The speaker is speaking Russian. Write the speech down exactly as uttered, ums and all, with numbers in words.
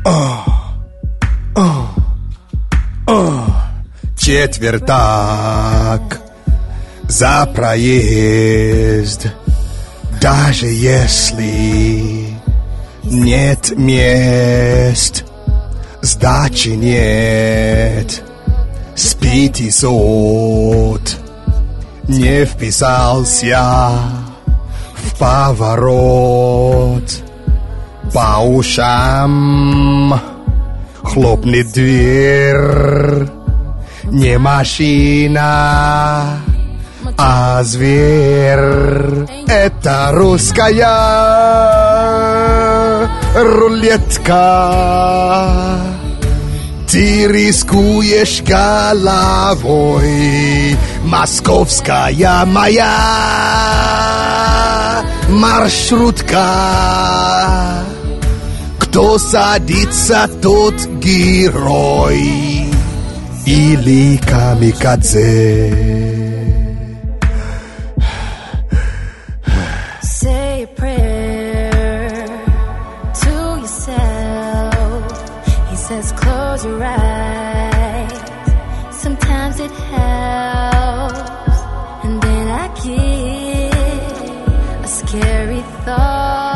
О, о, о, четвертак за проезд, даже если нет мест, сдачи нет, с пятисот не вписался в поворот. По ушам хлопнет дверь, не машина, а зверь. Это русская рулетка. Ты рискуешь головой, московская моя маршрутка. Кто садится, тот герой или камикадзе. Say a prayer to yourself. He says close your eyes. Sometimes it helps. And then I get a scary thought.